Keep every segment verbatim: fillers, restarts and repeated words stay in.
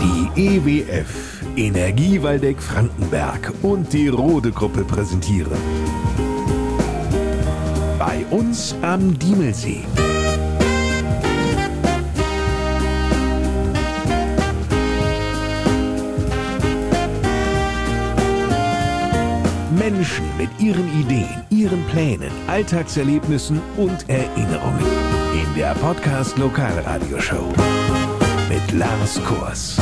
Die E W F, Energie Waldeck Frankenberg und die Rode Gruppe präsentieren. Bei uns am Diemelsee. Menschen mit ihren Ideen, ihren Plänen, Alltagserlebnissen und Erinnerungen. In der Podcast Lokalradioshow mit Lars Kors.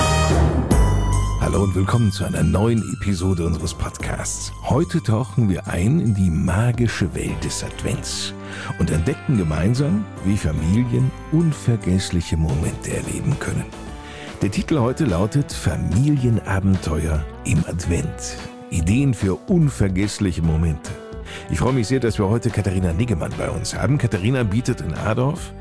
Hallo und willkommen zu einer neuen Episode unseres Podcasts. Heute tauchen wir ein in die magische Welt des Advents und entdecken gemeinsam, wie Familien unvergessliche Momente erleben können. Der Titel heute lautet Familienabenteuer im Advent. Ideen für unvergessliche Momente. Ich freue mich sehr, dass wir heute Katharina Niggemann bei uns haben. Katharina bietet in Adorf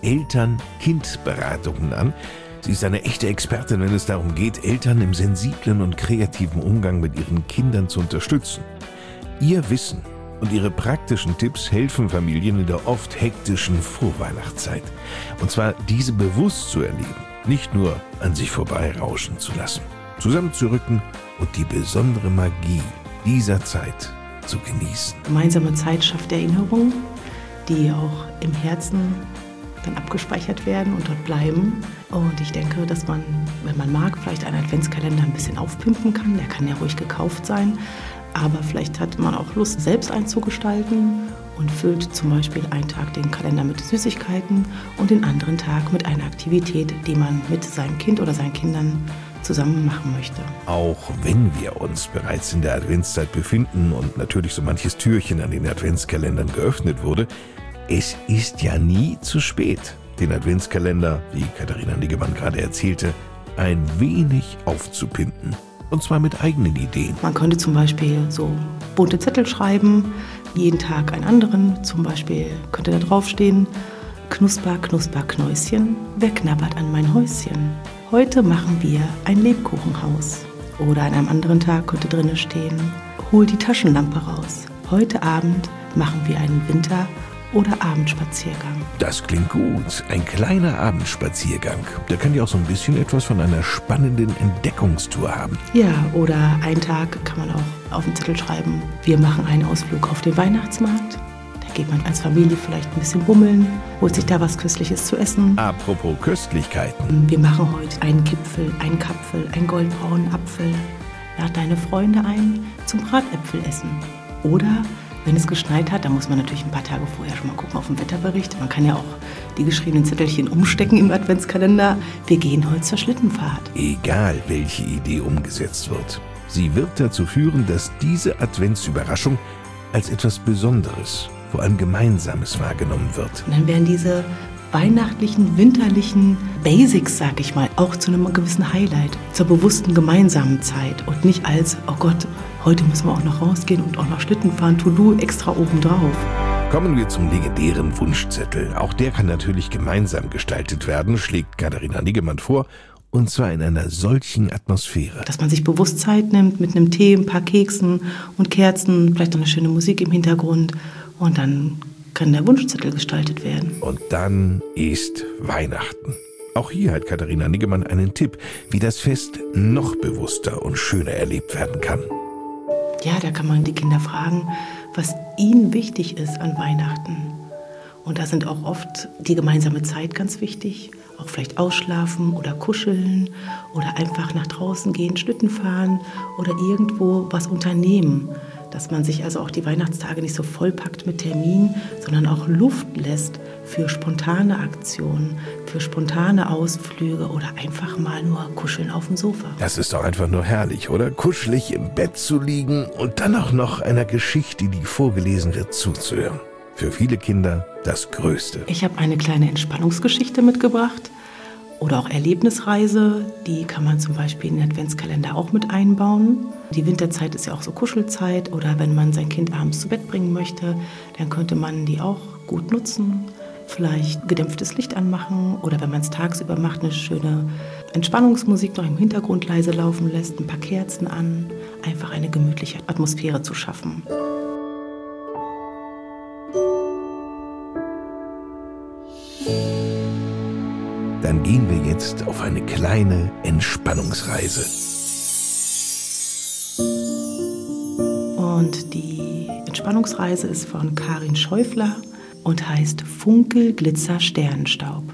Eltern-Kind-Beratungen an. Sie ist eine echte Expertin, wenn es darum geht, Eltern im sensiblen und kreativen Umgang mit ihren Kindern zu unterstützen. Ihr Wissen und ihre praktischen Tipps helfen Familien in der oft hektischen Vorweihnachtszeit. Und zwar diese bewusst zu erleben, nicht nur an sich vorbeirauschen zu lassen. Zusammenzurücken und die besondere Magie dieser Zeit zu genießen. Gemeinsame Zeit schafft Erinnerungen, die auch im Herzen dann abgespeichert werden und dort bleiben. Und ich denke, dass man, wenn man mag, vielleicht einen Adventskalender ein bisschen aufpimpen kann. Der kann ja ruhig gekauft sein, aber vielleicht hat man auch Lust, selbst einen zu gestalten und füllt zum Beispiel einen Tag den Kalender mit Süßigkeiten und den anderen Tag mit einer Aktivität, die man mit seinem Kind oder seinen Kindern zusammen machen möchte. Auch wenn wir uns bereits in der Adventszeit befinden und natürlich so manches Türchen an den Adventskalendern geöffnet wurde, es ist ja nie zu spät, den Adventskalender, wie Katharina Niggemann gerade erzählte, ein wenig aufzupimpen. Und zwar mit eigenen Ideen. Man könnte zum Beispiel so bunte Zettel schreiben, jeden Tag einen anderen. Zum Beispiel könnte da draufstehen: Knusper, Knusper, Knäuschen, wer knabbert an mein Häuschen? Heute machen wir ein Lebkuchenhaus. Oder an einem anderen Tag könnte drinnen stehen: Hol die Taschenlampe raus. Heute Abend machen wir einen Winter- oder Abendspaziergang. Das klingt gut. Ein kleiner Abendspaziergang. Der kann ja auch so ein bisschen etwas von einer spannenden Entdeckungstour haben. Ja, oder einen Tag kann man auch auf den Zettel schreiben: Wir machen einen Ausflug auf den Weihnachtsmarkt. Da geht man als Familie vielleicht ein bisschen bummeln, holt sich da was Köstliches zu essen. Apropos Köstlichkeiten. Wir machen heute einen Kipfel, einen Kapfel, einen goldbraunen Apfel. Lad deine Freunde ein zum Bratäpfelessen. Oder wenn es geschneit hat, dann muss man natürlich ein paar Tage vorher schon mal gucken auf den Wetterbericht. Man kann ja auch die geschriebenen Zettelchen umstecken im Adventskalender. Wir gehen heute zur Schlittenfahrt. Egal, welche Idee umgesetzt wird. Sie wird dazu führen, dass diese Adventsüberraschung als etwas Besonderes, vor allem Gemeinsames wahrgenommen wird. Und dann werden diese weihnachtlichen, winterlichen Basics, sag ich mal, auch zu einem gewissen Highlight, zur bewussten gemeinsamen Zeit und nicht als: Oh Gott, heute müssen wir auch noch rausgehen und auch noch Schlitten fahren, To-Do extra obendrauf. Kommen wir zum legendären Wunschzettel. Auch der kann natürlich gemeinsam gestaltet werden, schlägt Katharina Niggemann vor, und zwar in einer solchen Atmosphäre. Dass man sich bewusst Zeit nimmt mit einem Tee, ein paar Keksen und Kerzen, vielleicht noch eine schöne Musik im Hintergrund, und dann kann der Wunschzettel gestaltet werden. Und dann ist Weihnachten. Auch hier hat Katharina Niggemann einen Tipp, wie das Fest noch bewusster und schöner erlebt werden kann. Ja, da kann man die Kinder fragen, was ihnen wichtig ist an Weihnachten. Und da sind auch oft die gemeinsame Zeit ganz wichtig. Auch vielleicht ausschlafen oder kuscheln oder einfach nach draußen gehen, Schlitten fahren oder irgendwo was unternehmen. Dass man sich also auch die Weihnachtstage nicht so vollpackt mit Terminen, sondern auch Luft lässt für spontane Aktionen, für spontane Ausflüge oder einfach mal nur kuscheln auf dem Sofa. Das ist doch einfach nur herrlich, oder? Kuschelig im Bett zu liegen und dann auch noch einer Geschichte, die vorgelesen wird, zuzuhören. Für viele Kinder das Größte. Ich habe eine kleine Entspannungsgeschichte mitgebracht oder auch Erlebnisreise. Die kann man zum Beispiel in den Adventskalender auch mit einbauen. Die Winterzeit ist ja auch so Kuschelzeit, oder wenn man sein Kind abends zu Bett bringen möchte, dann könnte man die auch gut nutzen. Vielleicht gedämpftes Licht anmachen oder wenn man es tagsüber macht, eine schöne Entspannungsmusik noch im Hintergrund leise laufen lässt, ein paar Kerzen an, einfach eine gemütliche Atmosphäre zu schaffen. dann gehen wir jetzt auf eine kleine Entspannungsreise. Und die Entspannungsreise ist von Karin Schäufler und heißt Funkel, Glitzer, Sternenstaub.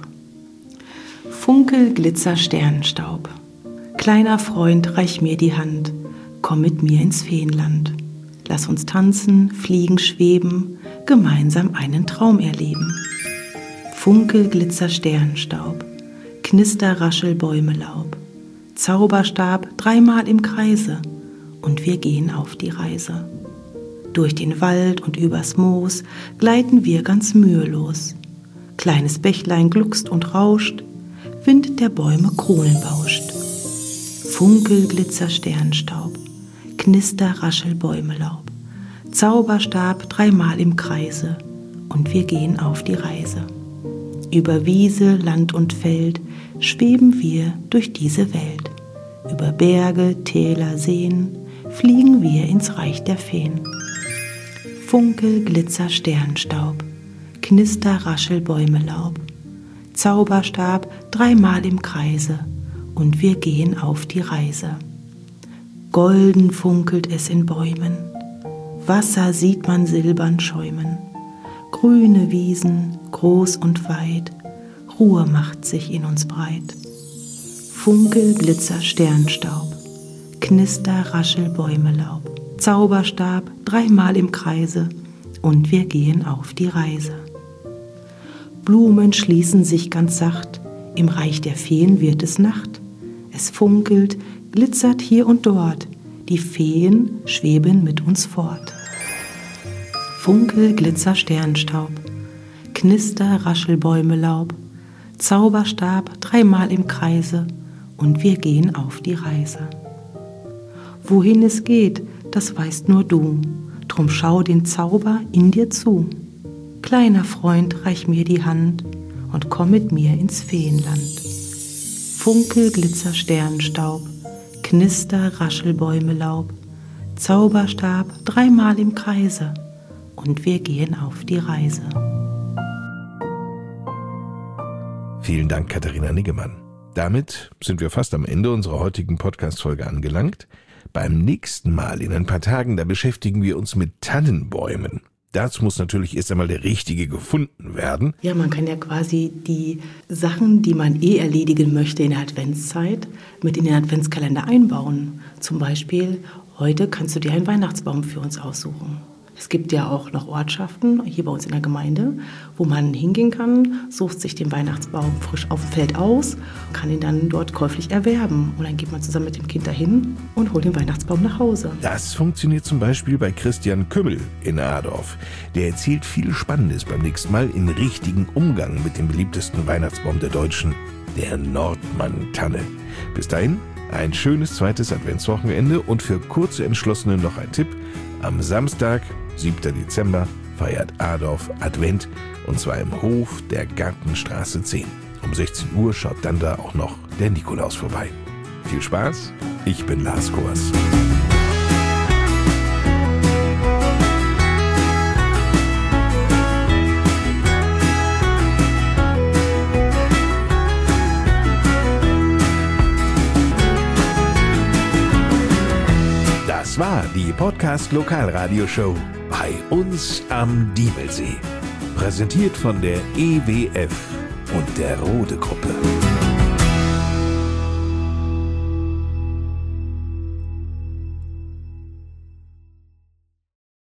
Funkel, Glitzer, Sternenstaub. Kleiner Freund, reich mir die Hand, komm mit mir ins Feenland. Lass uns tanzen, fliegen, schweben, gemeinsam einen Traum erleben. Funkel, Glitzer, Sternenstaub, Knister, Raschel, Bäumelaub, Zauberstab dreimal im Kreise und wir gehen auf die Reise. Durch den Wald und übers Moos gleiten wir ganz mühelos. Kleines Bächlein gluckst und rauscht, Wind der Bäume Kronen bauscht. Funkel, Glitzer, Sternenstaub, Knister, Raschel, Bäumelaub, Zauberstab dreimal im Kreise und wir gehen auf die Reise. Über Wiese, Land und Feld schweben wir durch diese Welt. Über Berge, Täler, Seen fliegen wir ins Reich der Feen. Funkel, Glitzer, Sternenstaub, Knister, Raschel, Bäumelaub, Zauberstab dreimal im Kreise und wir gehen auf die Reise. Golden funkelt es in Bäumen, Wasser sieht man silbern schäumen, grüne Wiesen, groß und weit, Ruhe macht sich in uns breit. Funkel, Glitzer, Sternenstaub, Knister, Raschel, Bäumelaub, Zauberstab dreimal im Kreise und wir gehen auf die Reise. Blumen schließen sich ganz sacht, im Reich der Feen wird es Nacht. Es funkelt, glitzert hier und dort, die Feen schweben mit uns fort. Funkel, Glitzer, Sternenstaub, Knister, Raschel, Bäumelaub, Zauberstab dreimal im Kreise und wir gehen auf die Reise. Wohin es geht, das weißt nur du, drum schau den Zauber in dir zu. Kleiner Freund, reich mir die Hand und komm mit mir ins Feenland. Funkel, Glitzer, Sternenstaub, Knister, Raschel, Bäumelaub, Zauberstab dreimal im Kreise und wir gehen auf die Reise. Vielen Dank, Katharina Niggemann. Damit sind wir fast am Ende unserer heutigen Podcast-Folge angelangt. Beim nächsten Mal in ein paar Tagen, da beschäftigen wir uns mit Tannenbäumen. Dazu muss natürlich erst einmal der richtige gefunden werden. Ja, man kann ja quasi die Sachen, die man eh erledigen möchte in der Adventszeit, mit in den Adventskalender einbauen. Zum Beispiel, heute kannst du dir einen Weihnachtsbaum für uns aussuchen. Es gibt ja auch noch Ortschaften hier bei uns in der Gemeinde, wo man hingehen kann, sucht sich den Weihnachtsbaum frisch auf dem Feld aus, kann ihn dann dort käuflich erwerben. Und dann geht man zusammen mit dem Kind dahin und holt den Weihnachtsbaum nach Hause. Das funktioniert zum Beispiel bei Christian Kümmel in Adorf. Der erzählt viel Spannendes beim nächsten Mal im richtigen Umgang mit dem beliebtesten Weihnachtsbaum der Deutschen, der Nordmann-Tanne. Bis dahin ein schönes zweites Adventswochenende und für kurze Entschlossene noch ein Tipp. Am Samstag, siebter Dezember, feiert Adorf Advent und zwar im Hof der Gartenstraße zehn. Um sechzehn Uhr schaut dann da auch noch der Nikolaus vorbei. Viel Spaß, ich bin Lars Kors. Das war die Podcast-Lokalradioshow bei uns am Diemelsee. Präsentiert von der E W F und der Rode Gruppe.